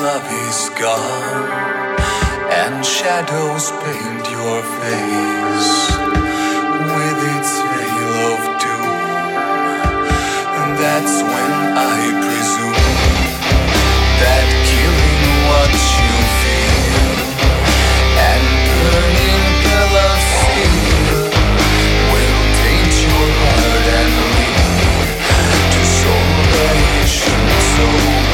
love is gone and shadows paint your face with its veil of doom. And that's when I presume that killing what you feel and burning the love seal will taint your heart and lead to salvation. So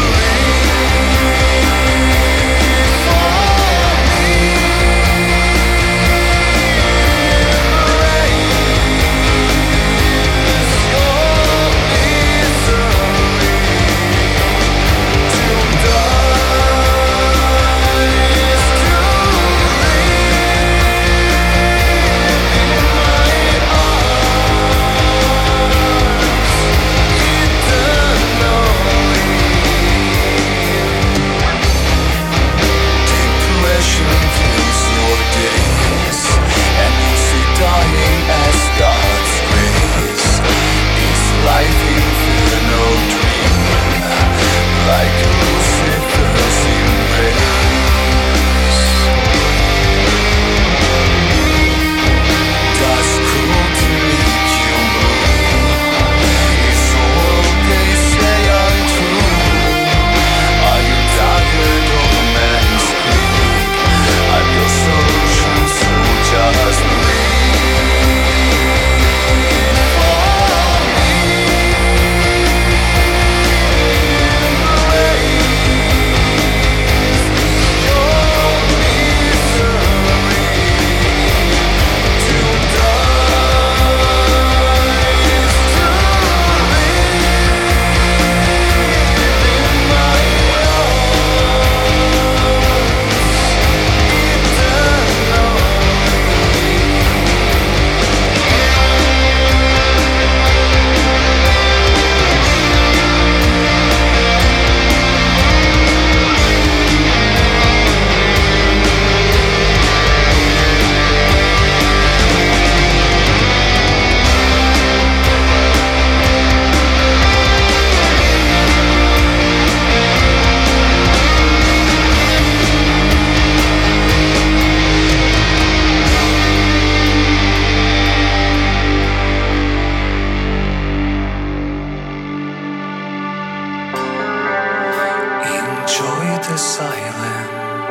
the silence,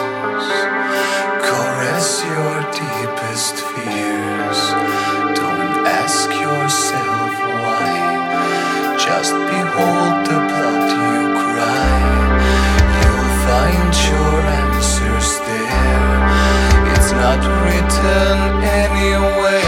caress your deepest fears. Don't ask yourself why, just behold the blood you cry. You'll find your answers there. It's not written anywhere.